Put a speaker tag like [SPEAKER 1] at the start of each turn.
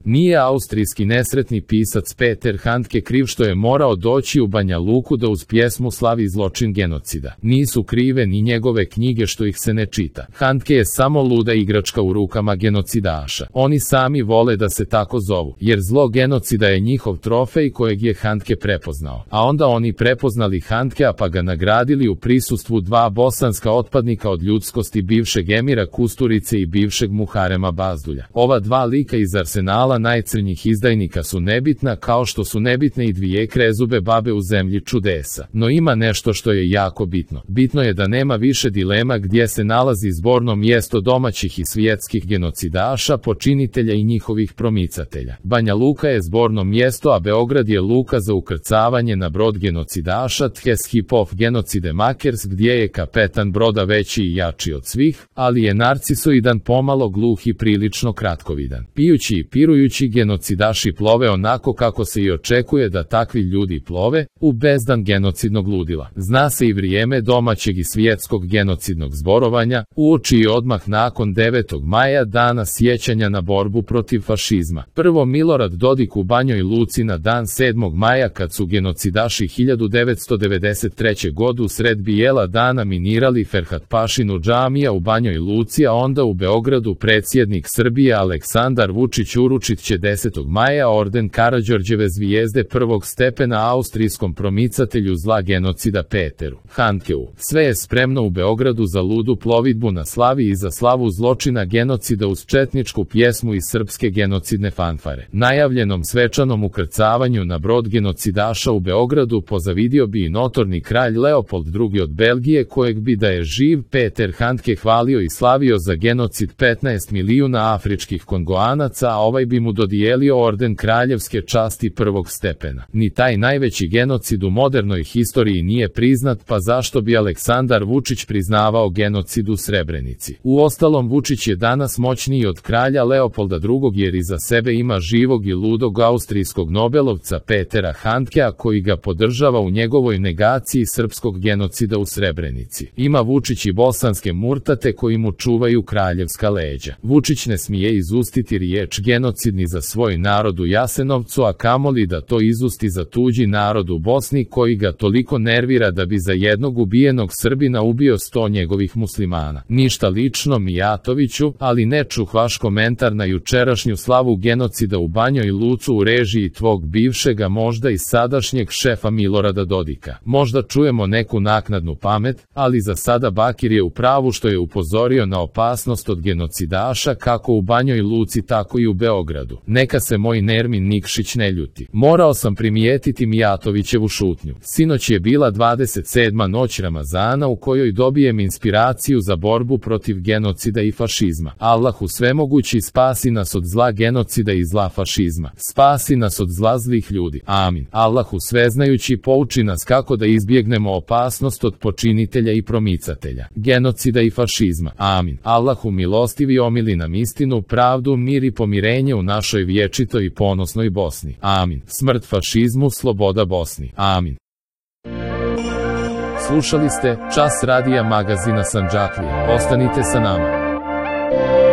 [SPEAKER 1] Nije austrijski nesretni pisac Peter Handke kriv što je morao doći u Banja Luku da uz pjesmu slavi zločin genocida. Nisu krive ni njegove knjige što ih se ne čita. Handke je samo luda igračka u rukama genocidaša. Oni sami vole da se tako zovu, jer zlo genocida je njihov trofej kojeg je Handke prepoznao. A onda oni prepoznali Handkea pa ga nagradili u prisustvu dva bosanska otpadnika od ljudskosti, bivšeg emira Kusturice i bivšeg Muharema Bazdulja. Ova dva lika iz arsenala najcrnjih izdajnika su nebitna, kao što su nebitne i dvije krezube babe u zemlji čudesa. No ima nešto što je jako bitno. Bitno je da nema više dilema gdje se nalazi zborno mjesto domaćih i svjetskih genocidaša, počinitelja i njihovih promicatelja. Banja Luka je zborno mjesto, a Beograd je luka za ukrcavanje na brod genocidaša Thes-Hipov genocide Makers, gdje je kapetan broda veći i jači od svih, ali je narcisoidan, pomalo gluh i prilično kratkovidan. Pijući i pirujući genocidaši plove onako kako se i očekuje da takvi ljudi plove, u bezdan genocidnog ludila. Zna se i vrijeme domaćeg i svjetskog genocidnog zborovanja, uoči i odmah nakon 9. maja, dana sjećanja na borbu protiv fašizma. Prvo Milorad Dodik u Banjoj Luci na dan 7. maja kad su genocidaši 1993. godu sred bijela dana minirali Ferhat Pašinu džamija u Banjoj Luci, a onda u Beogradu predsjednik Srbije Aleksandar Vučić uručit će 10. maja orden Karađorđeve zvijezde prvog stepena austrijskom promicatelju zla genocida Peteru Handkeu. Sve je spremno u Beogradu za ludu plovidbu na slavi i za slavu zločina genocida uz četničku pjesmu i srpske genocidne fanfare. Najavljenom svečanom ukrcavanju na brod genocidaša u Beogradu pozavidio bi i notorni kralj Leopold II od Belgije, kojeg bi da je živ Peter Handke hvalio i slavio za genocid 15 milijuna afričkih Kongoanaca, a ovaj bi mu dodijelio orden kraljevske časti prvog stepena. Ni taj najveći genocid u modernoj historiji nije priznat, pa zašto bi Aleksandar Vučić priznavao genocid u Srebrenici? Uostalom, Vučić je danas moćniji od kralja Leopolda II jer iza sebe ima živog i ludog austrijskog nobelovca Petera Handkea koji ga podržava u njegovoj negaciji srpskog genocida u Srebrenici. Ima Vučić i bosanske murtate koji mu čuvaju kraljevska leđa. Vučić ne smije izustiti riječ genocidni za svoj narod u Jasenovcu, a kamoli da to izusti za tuđi narod u Bosni koji ga toliko nervira da bi za jednog ubijenog Srbina ubio 100 njegovih muslimana. Ništa lično Mijatoviću, ali ne čuh vaš komentar na jučerašnju slavu genocida u Banjoj Lucu u režiji tvog bivšega, možda i sadašnjeg šefa Milorada Dodika. Možda čujemo neku naknadnu pamet, ali za sada Bakir je u pravu što je upozorio na opasnost od genocidaša kako u Banjoj Luci tako i u Beogradu. Neka se moj Nermin Nikšić ne ljuti. Morao sam primijetiti Mijatovićevu šutnju. Sinoć je bila 27. noć Ramazana u kojoj dobijem inspiraciju za borbu protiv genocida i fašizma. Allahu svemogući spasi nas od zla genocida i zla fašizma. Spasi nas od zla zlih ljudi. Amin. Allahu sveznajući pouči nas kako da izbjegnemo opasnost od počinitelja i promicatelja genocida i fašizma. Amin. Allahu milostivi omili nam istinu, pravdu, mir i pomirenje u našoj vječitoj i ponosnoj Bosni. Amin. Smrt fašizmu, sloboda Bosni. Amin. Slušali ste Čas radija magazina Sandžaklija. Ostanite sa nama.